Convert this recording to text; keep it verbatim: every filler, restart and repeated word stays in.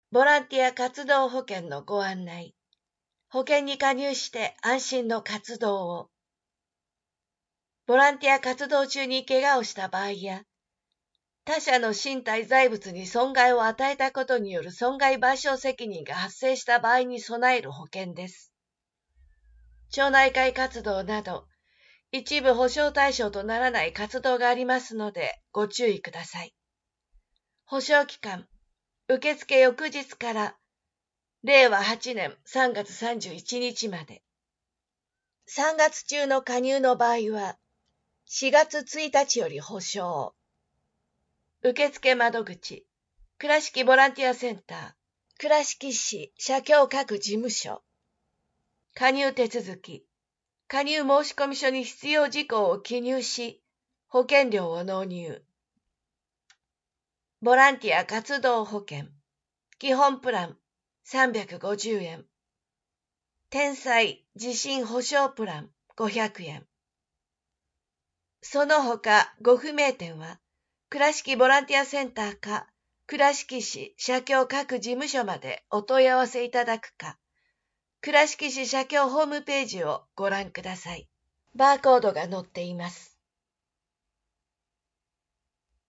ボランティア活動保険のご案内。保険に加入して安心の活動を。ボランティア活動中に怪我をした場合や、他者の身体財物に損害を与えたことによる損害賠償責任が発生した場合に備える保険です。町内会活動など、一部保証対象とならない活動がありますのでご注意ください。保証期間、受付翌日かられいわはちねんさんがつさんじゅういちにちまで。さんがつ中の加入の場合は、しがつついたちより保証。受付窓口、倉敷ボランティアセンター、倉敷市社協各事務所。加入手続き、加入申込書に必要事項を記入し、保険料を納入。ボランティア活動保険、基本プランさんびゃくごじゅうえん。天災地震保証プランごひゃくえん。その他ご不明点は、倉敷ボランティアセンターか、倉敷市社協各事務所までお問い合わせいただくか、倉敷市社協ホームページをご覧ください。バーコードが載っています。